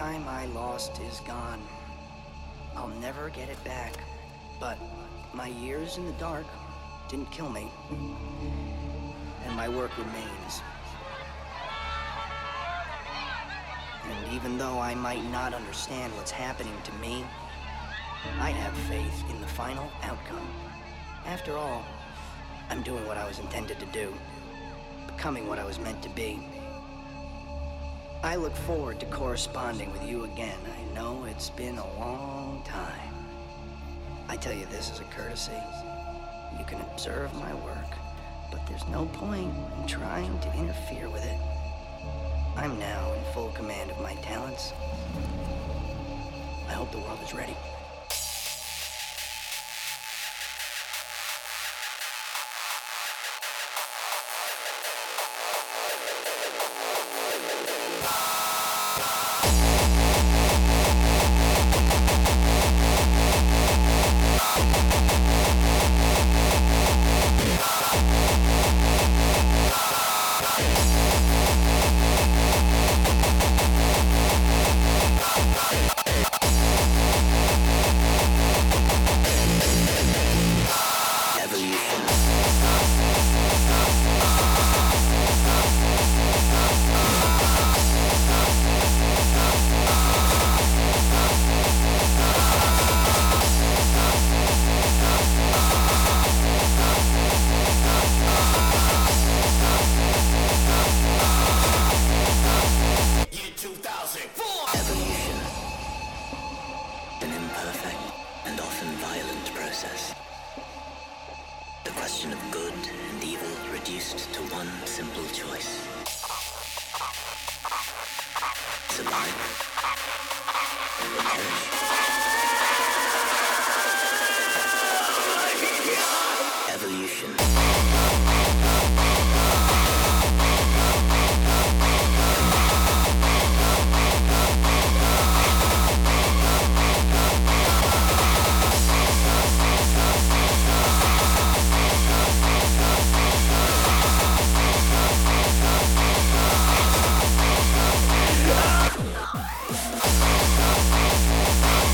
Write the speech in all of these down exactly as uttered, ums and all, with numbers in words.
time I lost is gone. I'll never get it back. But my years in the dark didn't kill me. And my work remains. And even though I might not understand what's happening to me, I have faith in the final outcome. After all, I'm doing what I was intended to do, becoming what I was meant to be. I look forward to corresponding with you again. I know it's been a long time. I tell you this as a courtesy. You can observe my work, but there's no point in trying to interfere with it. I'm now in full command of my talents. I hope the world is ready. Ah!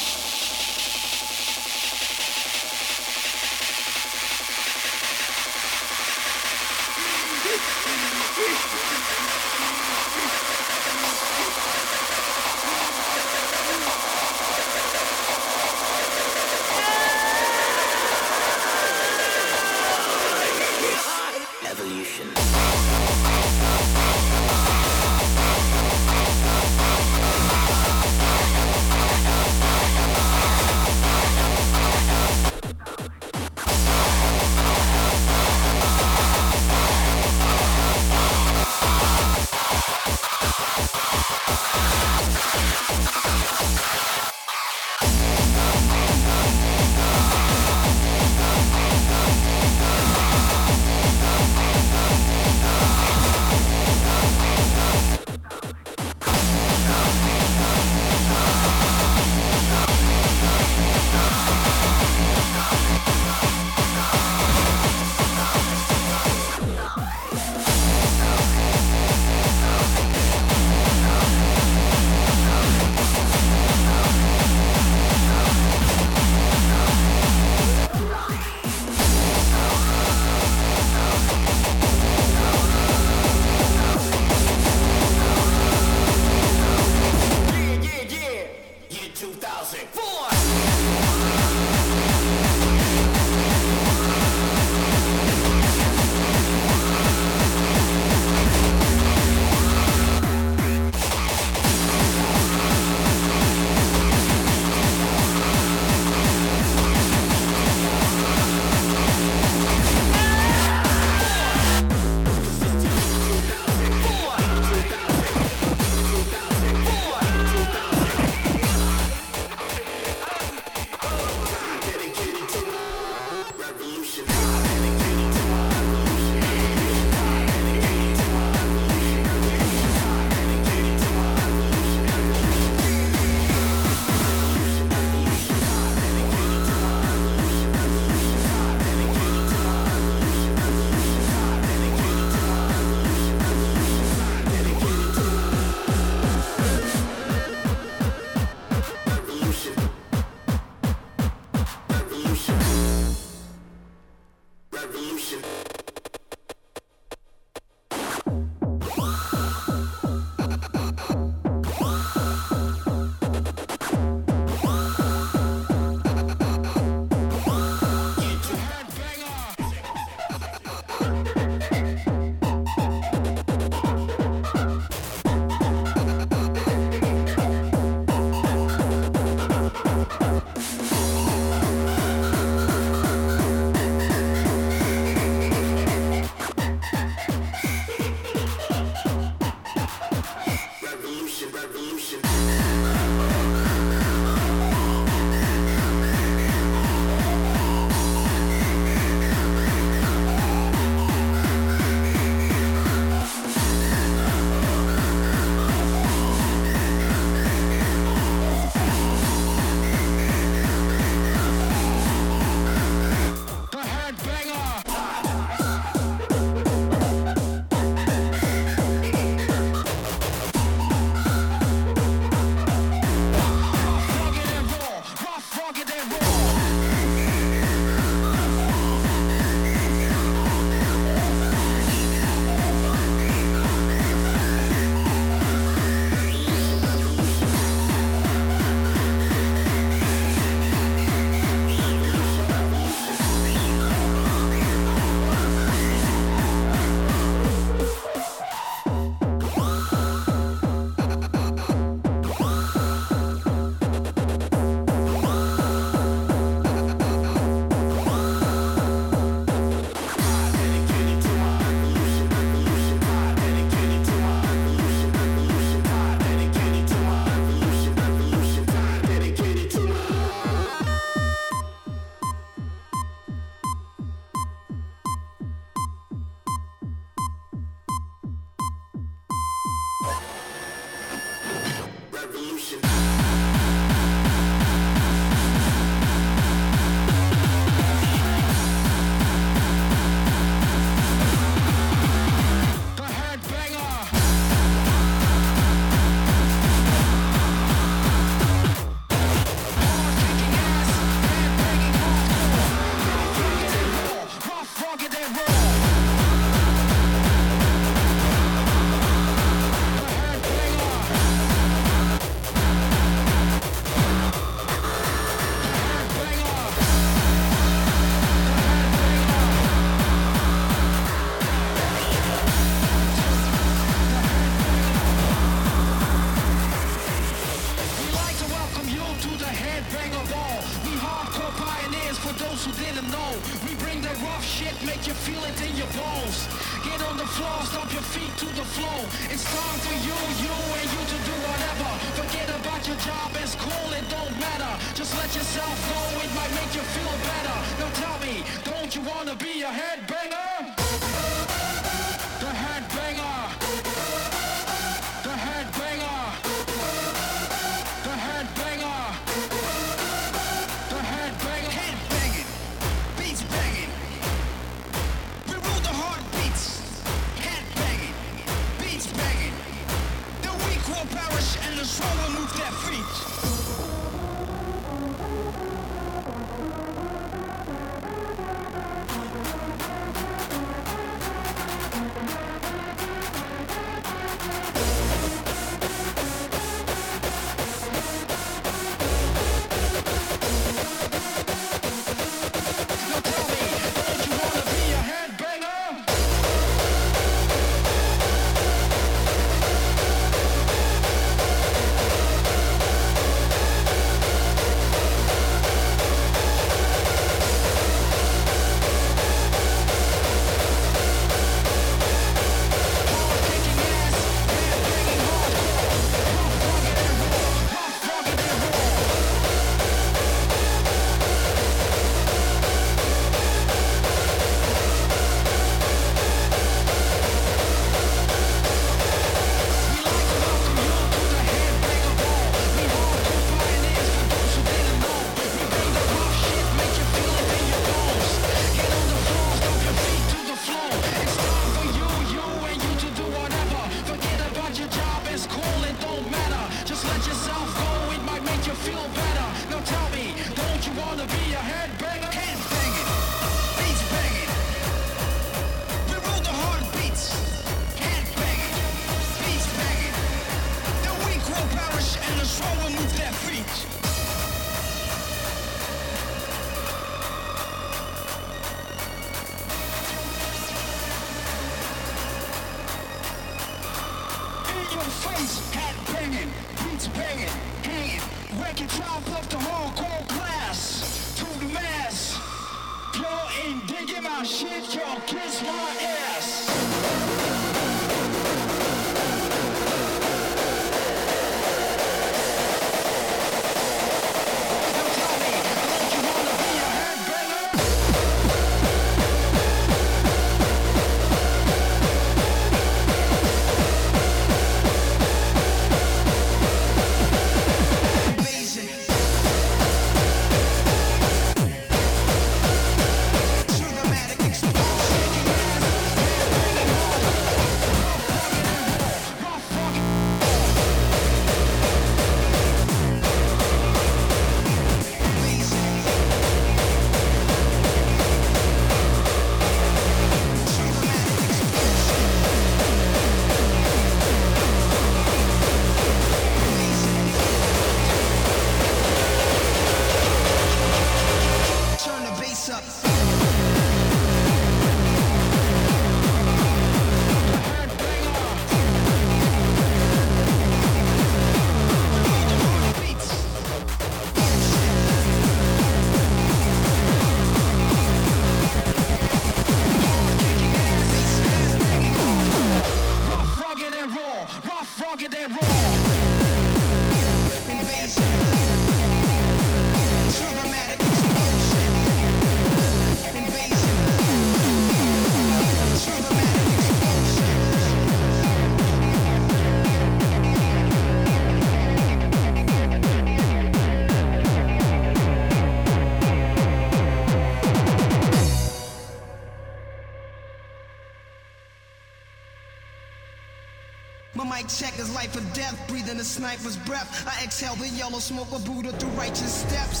There's life or death, breathing a sniper's breath. I exhale the yellow smoke of Buddha through righteous steps.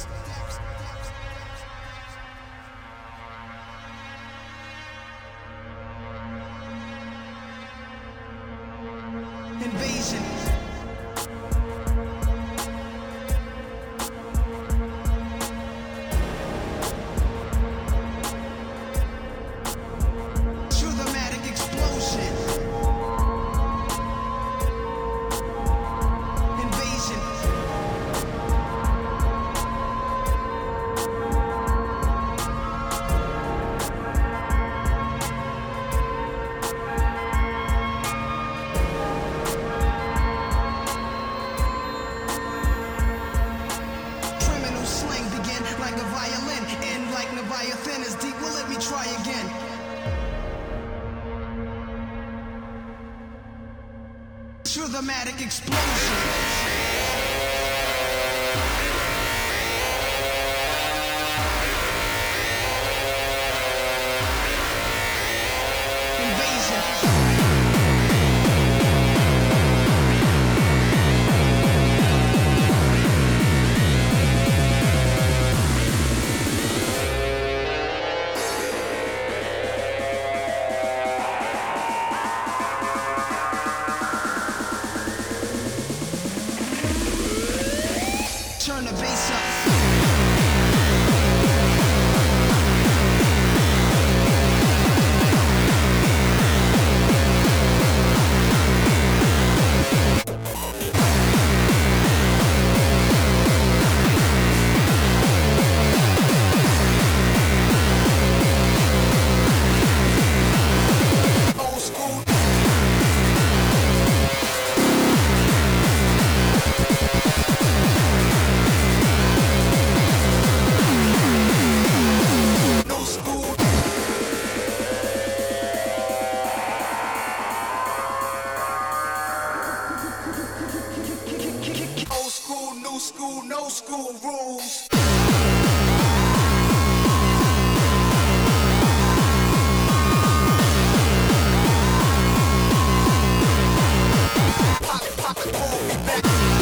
Invasion. Dramatic explosion. Turn the bass up. School, no school rules. Pop, pop, pull me back.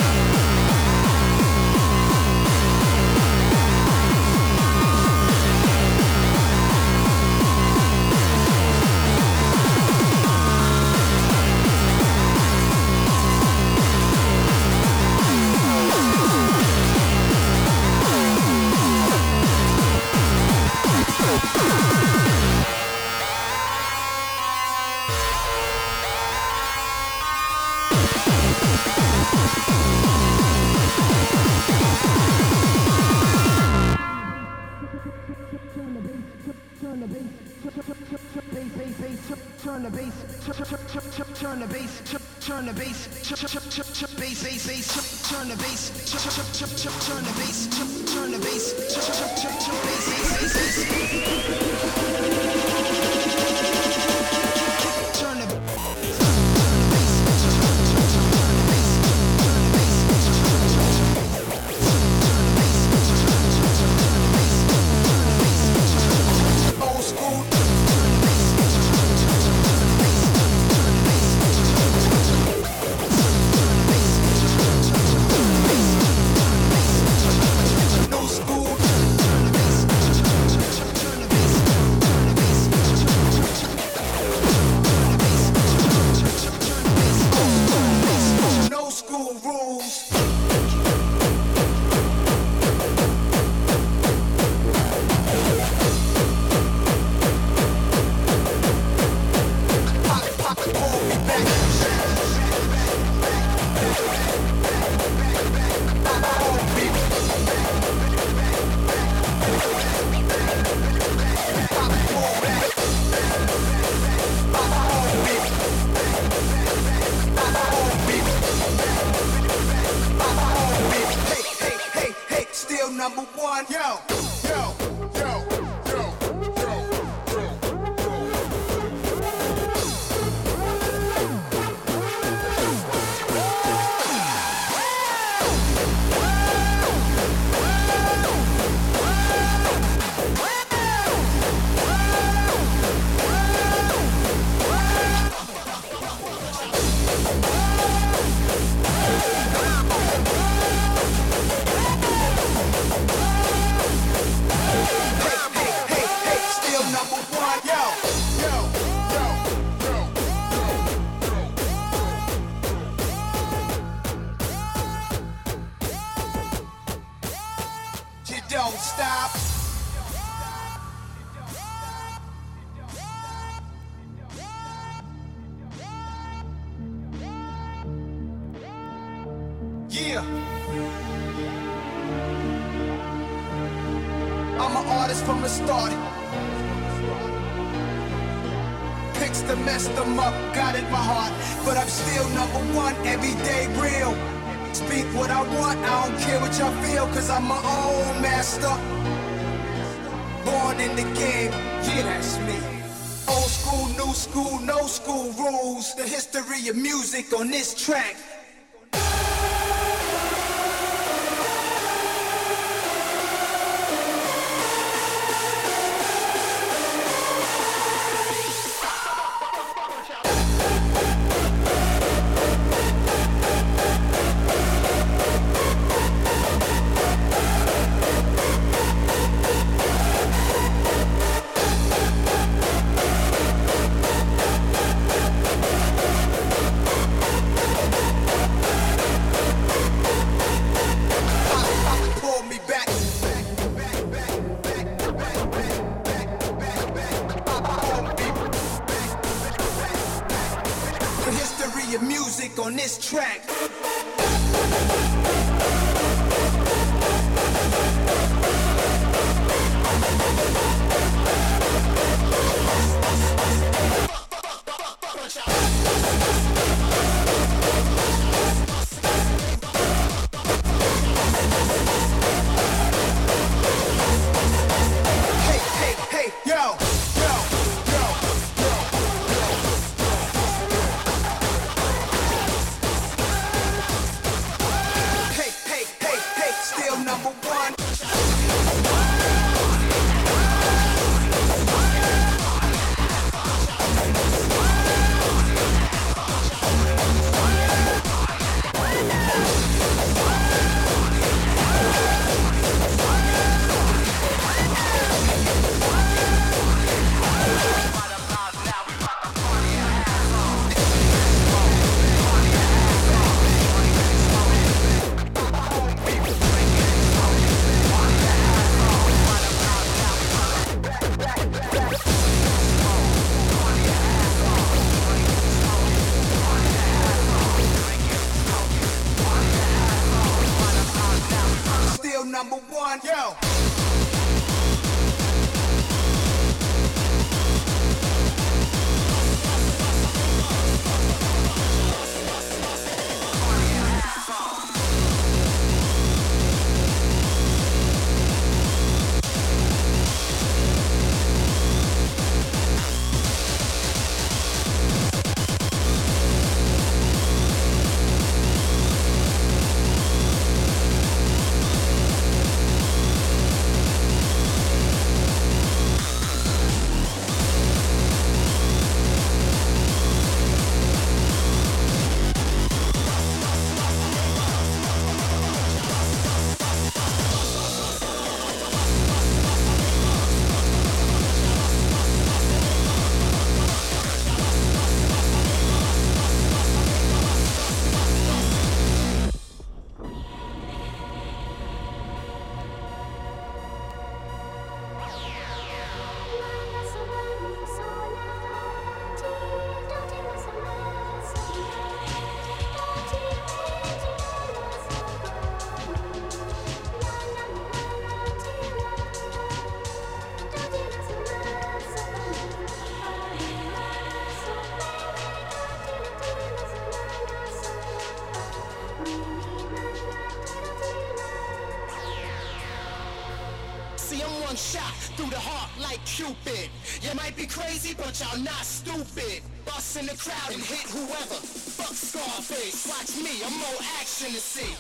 Turn the bass, turn the bass, turn the bass, turn the bass, bass, bass, bass, turn the bass, turn the bass, turn the bass, bass, bass, bass, turn the number one, yo, yo, yo, yo, yo, yo. don't stop. Yeah. I'm an artist from the start. Picks to mess them up, got it my heart. But I'm still number one, everyday real. Speak what I want, I don't care what y'all feel, cause I'm my own master. Born in the game, yeah, that's me. Old school, new school, no school rules. The history of music on this track. On this track. Hey, hey, hey, yo. Number one. Number one, yo. See, I'm one shot through the heart like Cupid. You might be crazy, but y'all not stupid. Bust in the crowd and hit whoever. Fuck Scarface, watch me, I'm more action to see.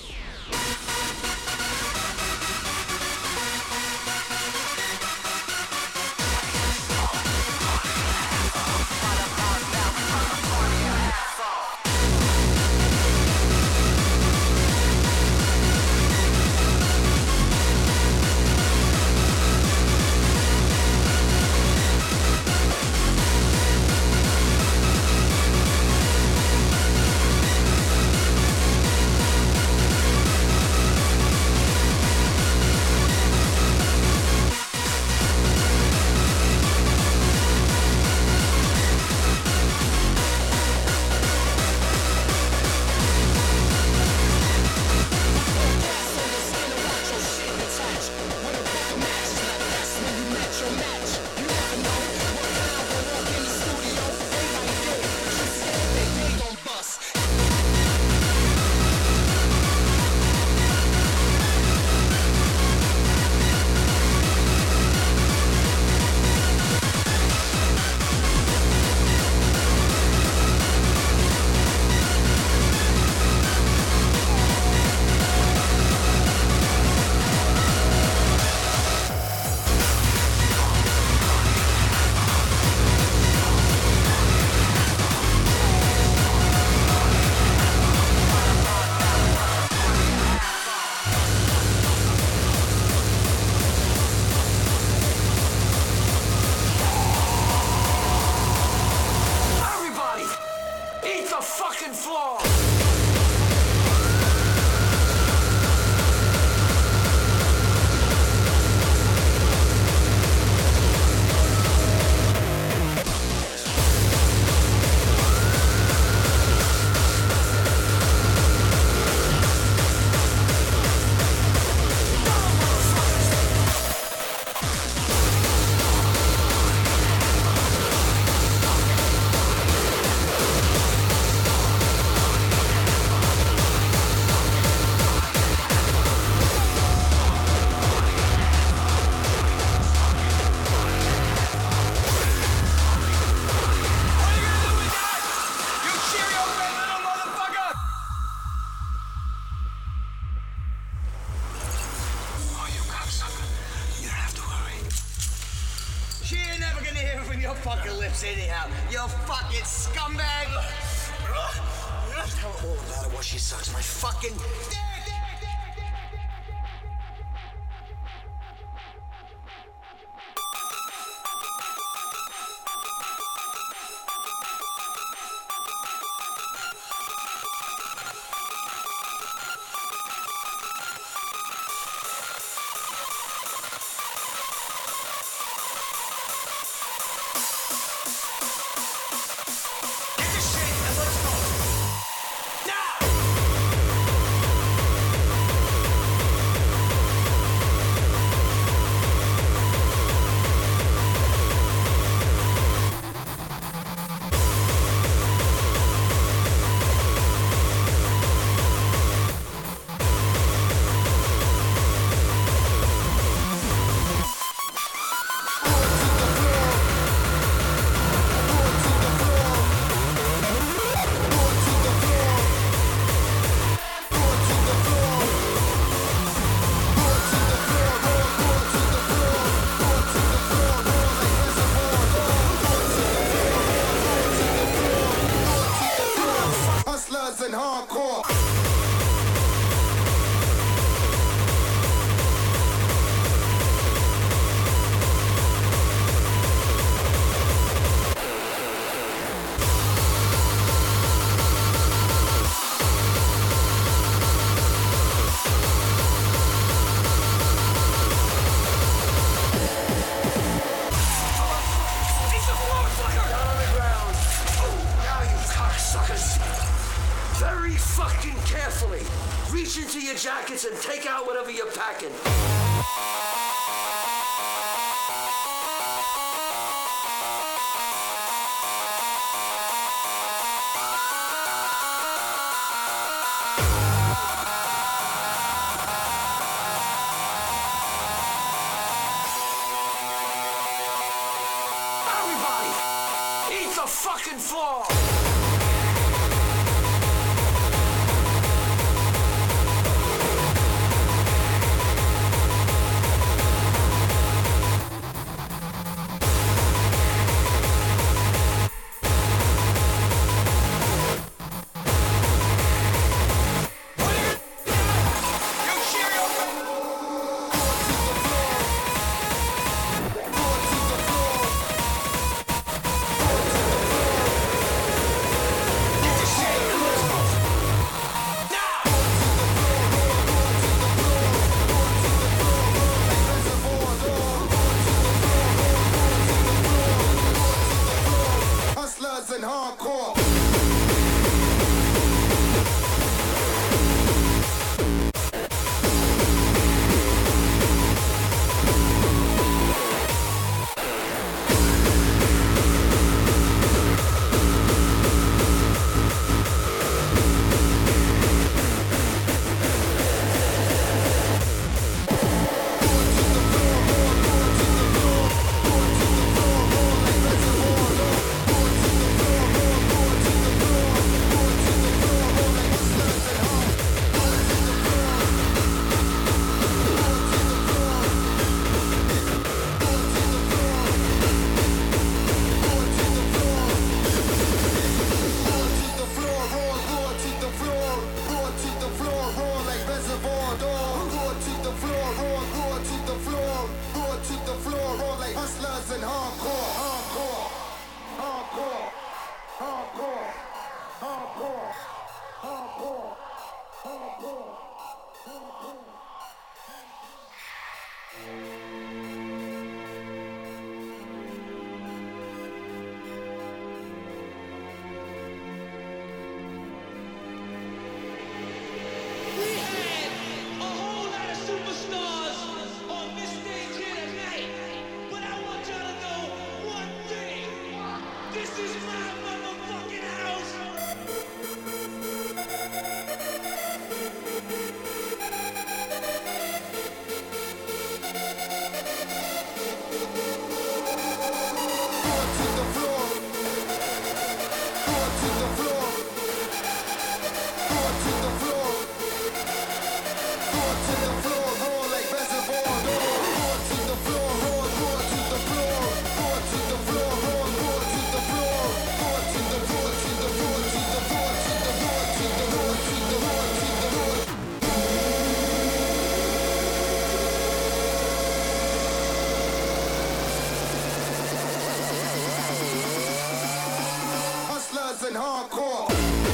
fucking lips anyhow, you fucking scumbag! Tell her all about it while she sucks my fucking dick! Reach into your jackets and take out whatever you're packing. Everybody, eat the fucking floor! and hardcore.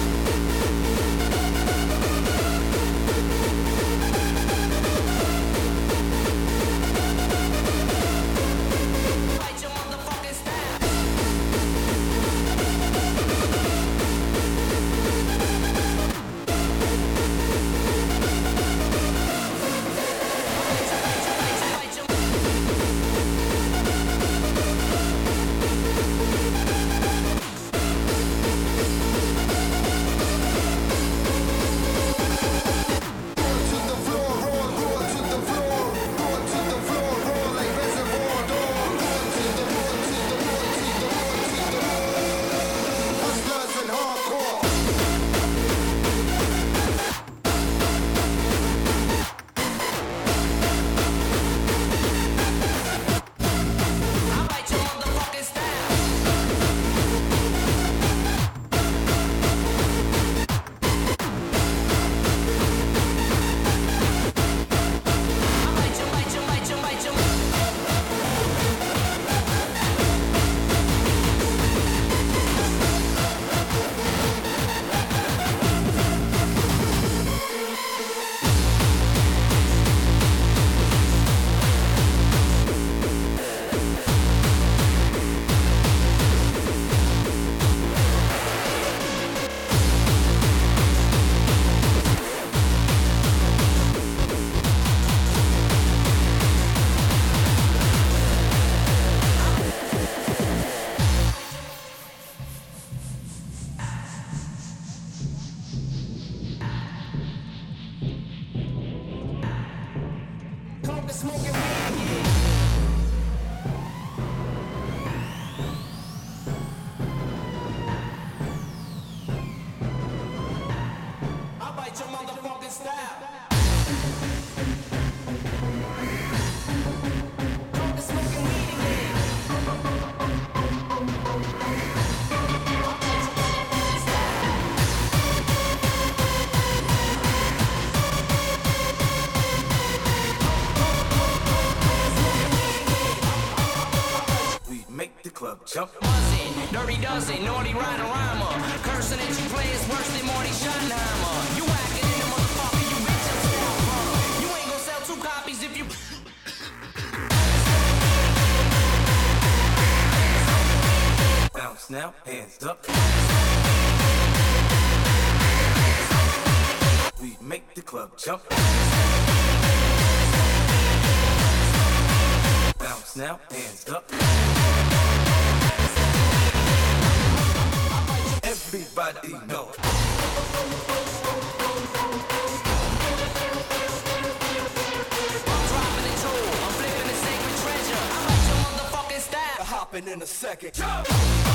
Jump. Buzzing, dirty dozen, naughty rider rhymer. Cursing at you players worse than Marty Schottenheimer. You acting in the motherfucker, you bitch, I'm still wrong. You ain't gonna sell two copies if you. Bounce now, hands up. We make the club jump. Bounce now, hands up. Everybody know. I'm dropping the jewel, I'm flipping the sacred treasure. I like your motherfucking style. Hopping in a second. Jump!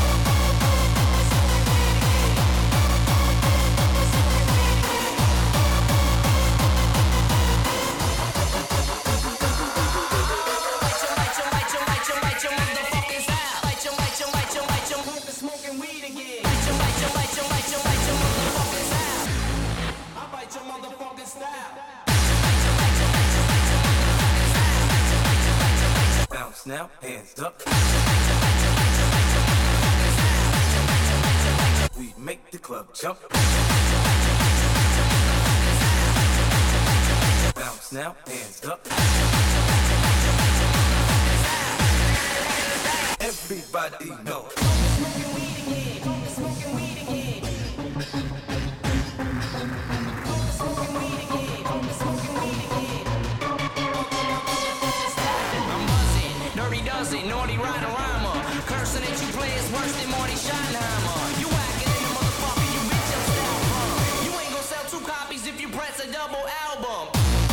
Now, hands up. We make the club jump. Bounce now, hands up. Everybody know. Naughty rider rhymer, cursing at you players worse than Marty Schottenheimer. You acting in the motherfucker, you bitch, I'm still wrong. You ain't gonna sell two copies if you press a double album.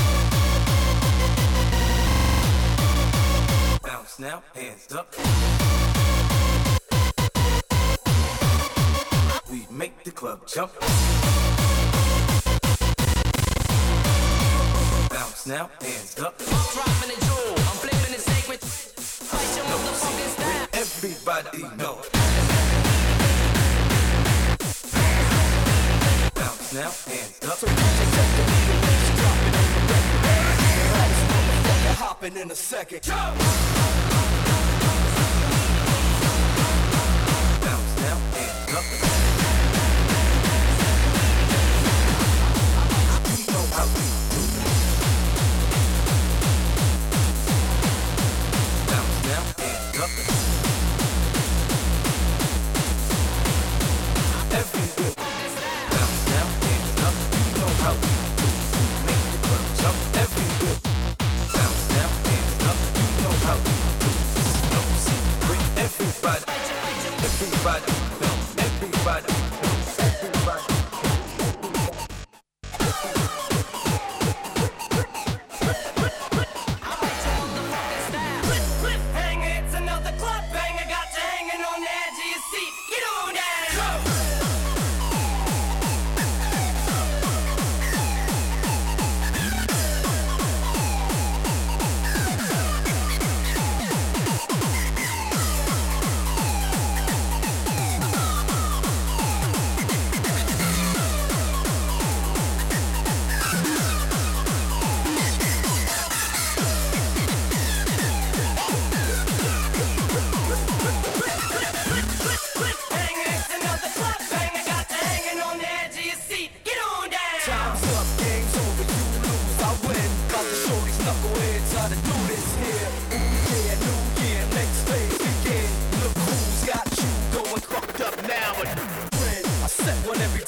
Bounce now, hands up. We make the club jump. Bounce now, hands up. I'm dropping the jewel, I'm flipping the sacred. Fight your motherfucking style. Everybody know. Bounce now, hands up. So hopping in a second. Jump! Bounce now, hands up.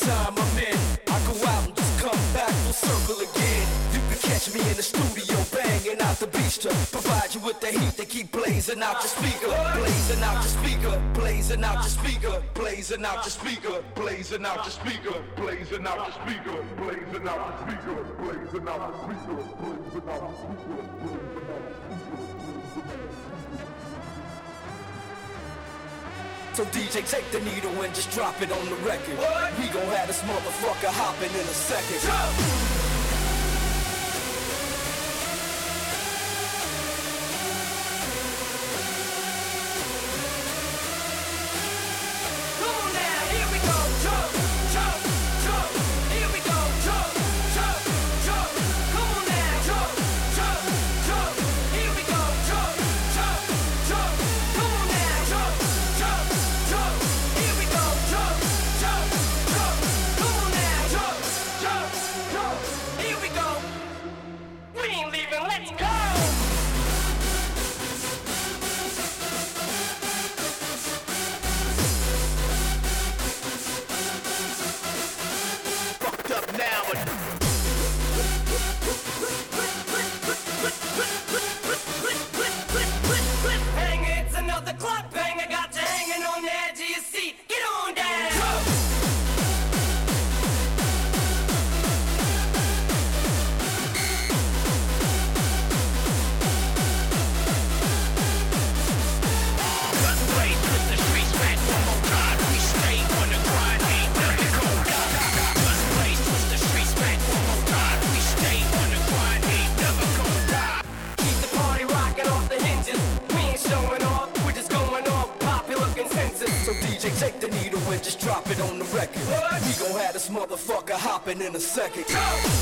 time I'm in, I go out and just come back full circle again. You can catch me in the studio banging out the beats to provide you with the heat that keep blazing out your speaker, blazing out your speaker, blazing out your speaker, blazing out your speaker, blazing out your speaker, blazing out your speaker, blazing out your speaker, blazing out your speaker, blazing out your speaker. So D J, take the needle and just drop it on the record. What? We gon' have this motherfucker hopping in a second. Jump! Take the needle and just drop it on the record. What? We gon' have this motherfucker hopping in a second. Go!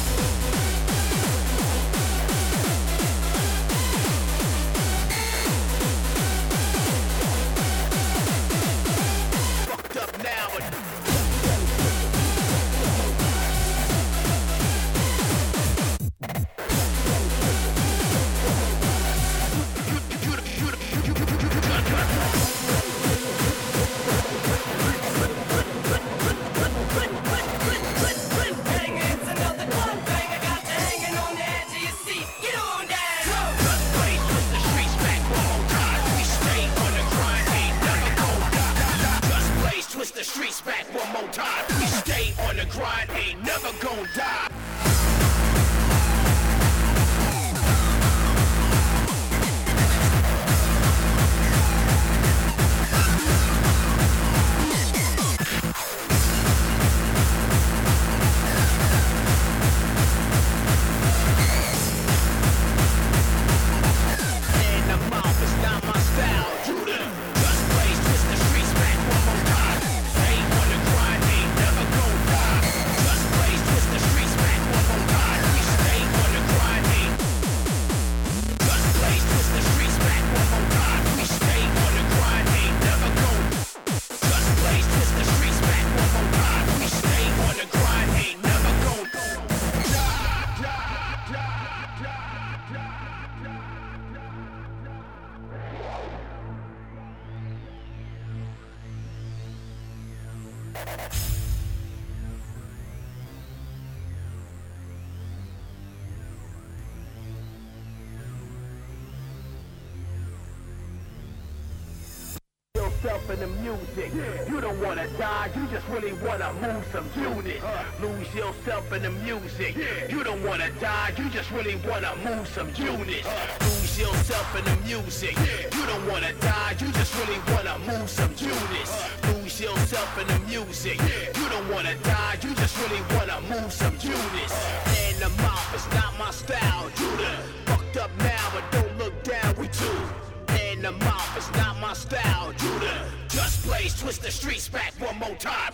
In the music, yeah. You don't wanna die, you just really wanna move some units. Uh. Lose yourself in the music, yeah. You don't wanna die, you just really wanna move some units. Uh. Lose yourself in the music, yeah. You don't wanna die, you just really wanna move some units. Uh. Lose yourself in the music, yeah. You don't wanna die, you just really wanna move some units. Uh. In the mouth, it's not my style, you done fucked up now, but don't look down, we too. In the mouth, it's not my style, Judah. Just blaze, twist the streets back one more time.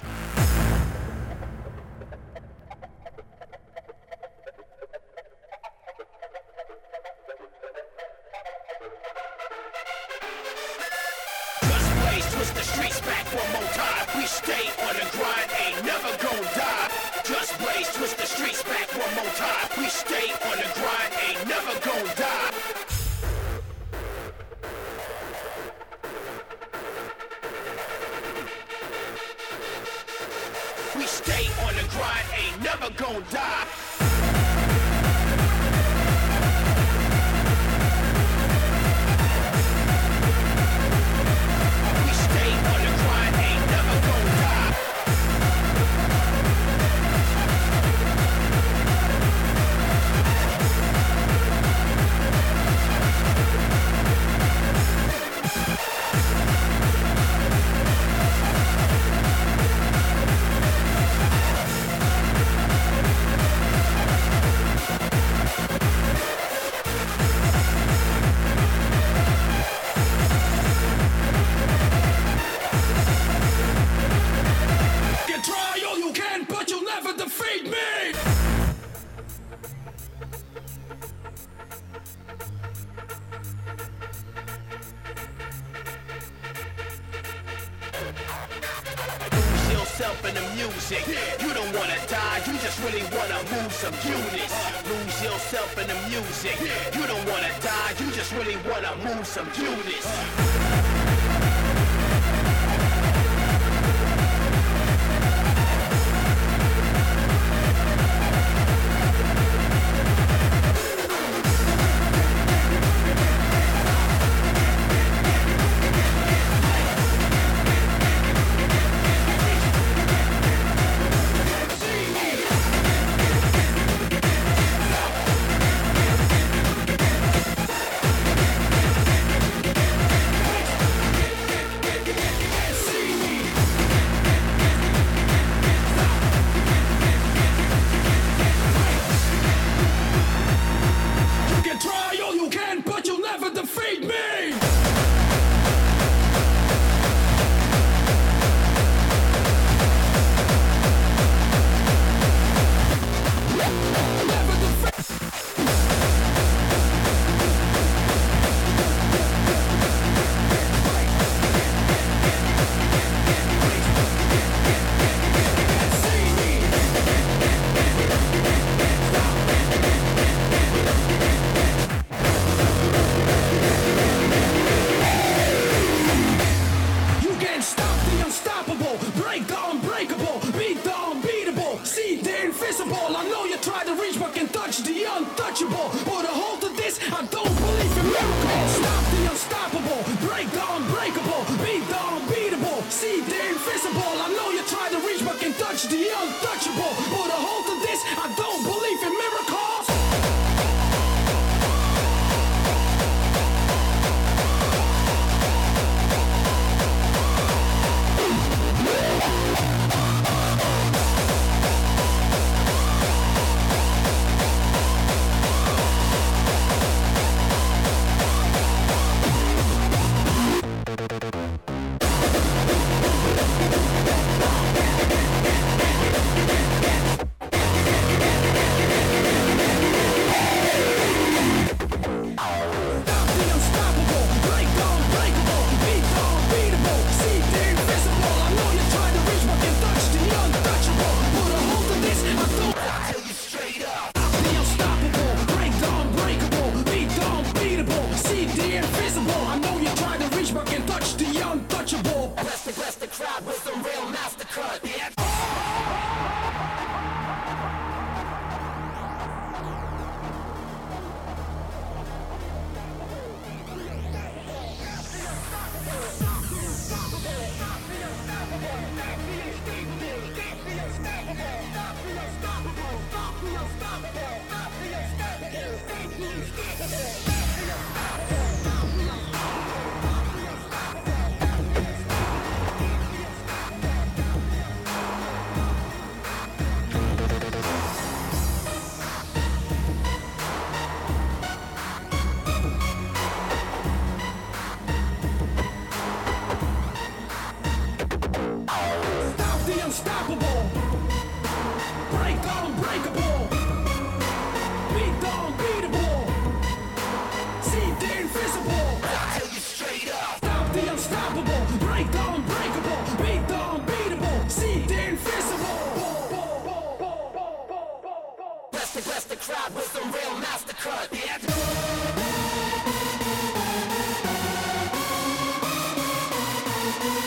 Just blaze, twist the streets back one more time. We stay on the grind, ain't never gonna die. Just blaze, twist the streets back one more time. We stay on the grind, ain't never gonna die. We stay on gon' die. We stay on the grind, ain't never gon' die. In the music, you don't wanna die, you just really wanna move some units. Lose yourself in the music, you don't wanna die, you just really wanna move some units.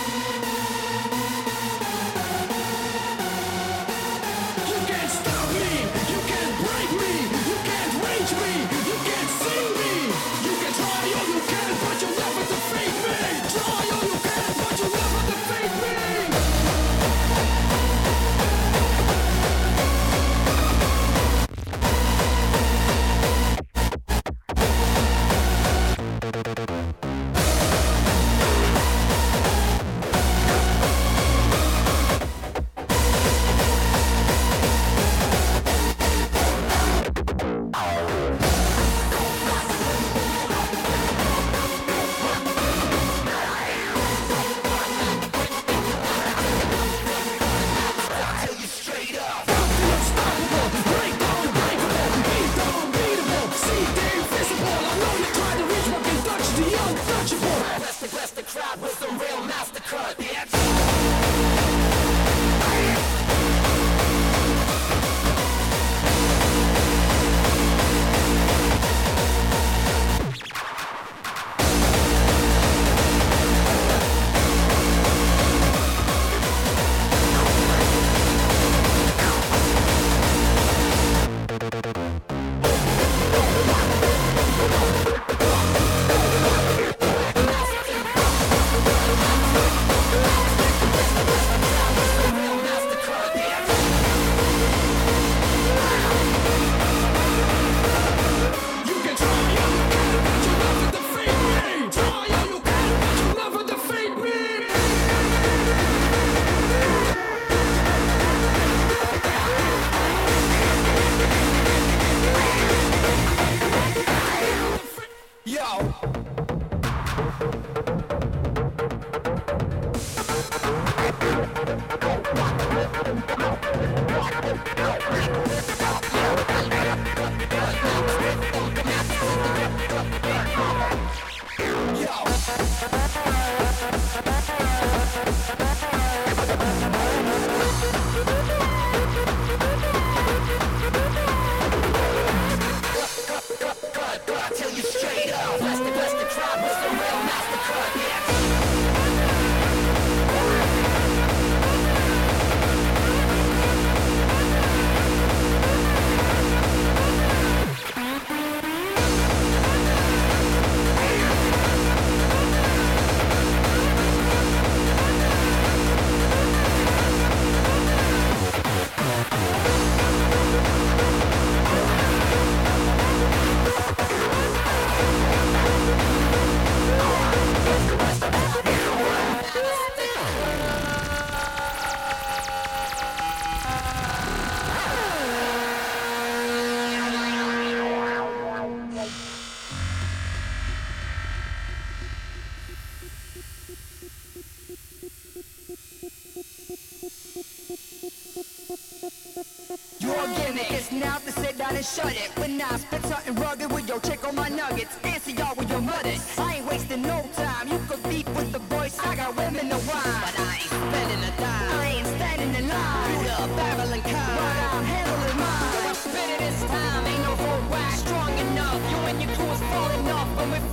You can't stop me. and shut it. When I spit something rugged with your chick on my nuggets, answer y'all with your mothers. I ain't wasting no time. You could beef with the voice. I got women to wine, but I ain't spending a dime. I ain't standing in line. You the barreling kind, but I'm handling mine. I spit it this time. Ain't no road wax strong enough. You and your crew is falling off, but we're